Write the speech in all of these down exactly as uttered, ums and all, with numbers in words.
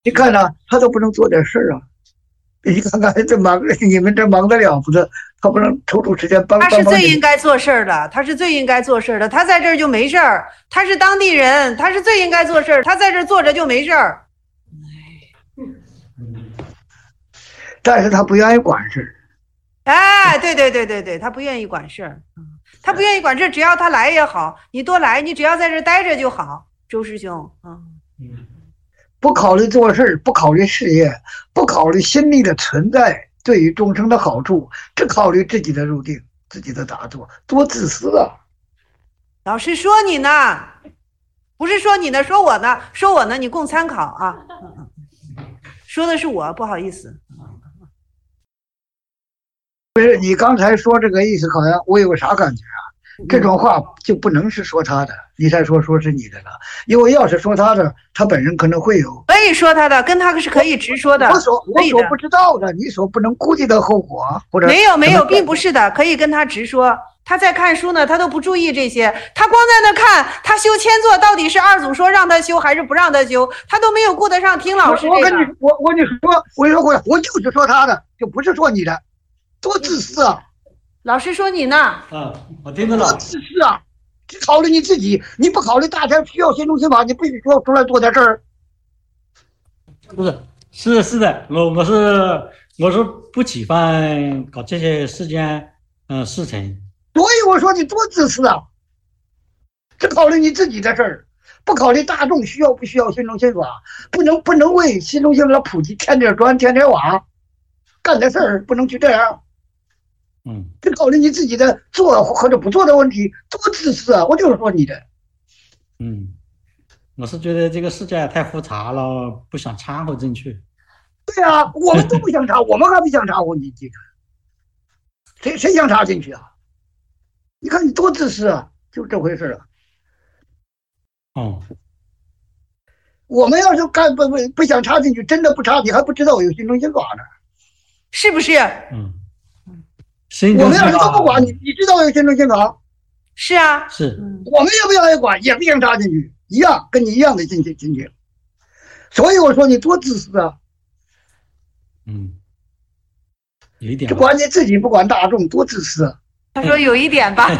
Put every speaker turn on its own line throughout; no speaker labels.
你看呐、啊，他都不能做点事儿啊！你看看这忙，你们这忙得了不得？他不能抽出时间帮。
他是最应该做事儿的，他是最应该做事儿的。他在这儿就没事儿，他是当地人，他是最应该做事儿。他在这儿坐着就没事儿。
但是他不愿意管事。
哎，对对对对对，他不愿意管事儿。他不愿意管事，只要他来也好，你多来，你只要在这待着就好。周师兄啊，
嗯，不考虑做事，不考虑事业，不考虑心力的存在对于众生的好处，只考虑自己的入定、自己的打坐，多自私啊！
老师说你呢，不是说你呢，说我呢，说我呢，你供参考啊。说的是我，不好意思。
不是你刚才说这个意思，好像我有个啥感觉啊？这种话就不能是说他的，你才说说是你的了。因为要是说他的，他本人可能会有。
可以说他的，跟他是可以直说的。
我所我所不知道的，你所不能估计的后果，或者
没有没有，并不是的，可以跟他直说。他在看书呢，他都不注意这些，他光在那看，他修千座到底是二祖说让他修还是不让他修，他都没有顾得上听老师、这个。
我跟你我我跟你说，我说我我就是说他的，就不是说你的，多自私啊！
老师说你呢？
啊，我听着了。
多自私啊！只考虑你自己，你不考虑大家需要心中心法，你必须要出来做点事儿。
不是，是是的，我我是我是不喜欢搞这些世间嗯、呃、事情。
所以我说你多自私啊！只考虑你自己的事儿，不考虑大众需要不需要心中心法，不能不能为心中心法普及添点砖添点瓦，干点事儿不能去这样。
嗯，
只考虑你自己的做或者不做的问题，多自私啊！我就是说你的。
嗯，我是觉得这个世界太复杂了，不想掺和进去。
对啊，我们都不想插，我们还不想插和你进去，谁谁想插进去啊？你看你多自私啊，就这回事啊。
哦，
我们要是干不不不想插进去，真的不插，你还不知道有心中心法呢，
是不是？
嗯，
我们要是都不管你，你知道有心中心法？
是啊，
是。
我们也不愿意管，也不想插进去，一样跟你一样的进去进去。所以我说你多自私啊。
嗯，有一点。
只管你自己，不管大众，多自私啊。
他说有一点吧。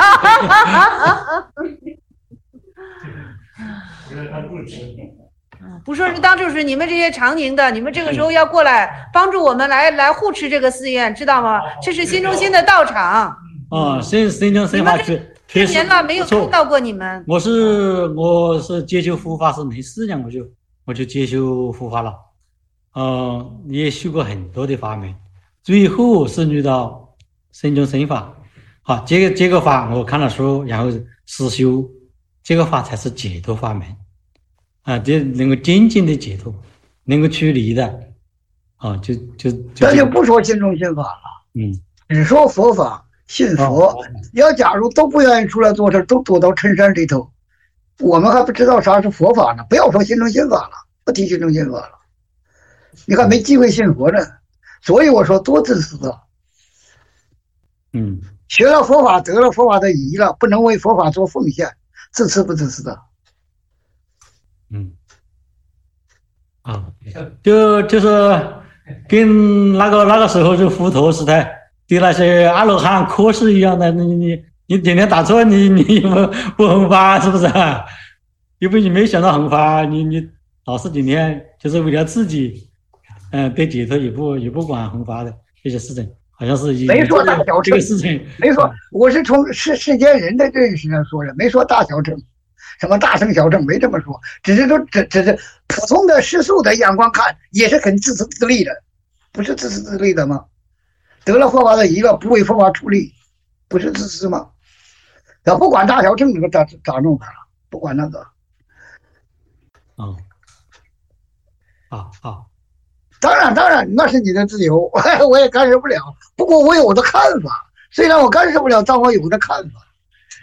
不说是当主持，你们这些常宁的，你们这个时候要过来帮助我们来来护持这个寺院，知道吗？这是心中心的道场。
啊，心心中心法确确实
年了没有看到过你们。
我是我是接修护法是没四年，我就我就接修护法了，呃，也修过很多的法门，最后是遇到心中心法。好，这个这个法我看了书，然后实修，这个法才是解脱法门啊，这能够真正的解脱，能够驱离的啊，就就
那就不说心中心法了，
嗯，
只说佛法，信佛。哦、要假如都不愿意出来做事，都躲到深山里头，我们还不知道啥是佛法呢。不要说心中心法了，不提心中心法了，你还没机会信佛呢。所以我说多自私啊！
嗯。
学了佛法，得了佛法的仪了，不能为佛法做奉献，自私不自私的？
嗯，啊，就就是跟那个那个时候就佛陀时代的那些阿罗汉科室一样的，你你你天天打坐，你你不不弘法是不是啊？因为你没想到弘法，你你老是天天就是为了自己，嗯、呃，得解脱也不也不管弘法的这些事情。好像是
没说大小乘，没说，我是从世世间人的认识上说的，没说大小乘，什么大乘小乘没这么说，只是说只只是普通的世俗的眼光看，也是很自私自利的，不是自私自利的吗？得了佛法的仪了，不为佛法出力，不是自私吗？要不管大小乘那个咋咋弄法了，不管那个。
嗯，好好。
当然，当然，那是你的自由，我也干涉不了。不过我有我的看法，虽然我干涉不了，但我有我的看法。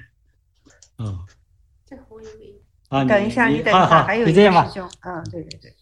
嗯，
这红一位啊，等一下，你等一下，还有一个师兄，嗯，对对对。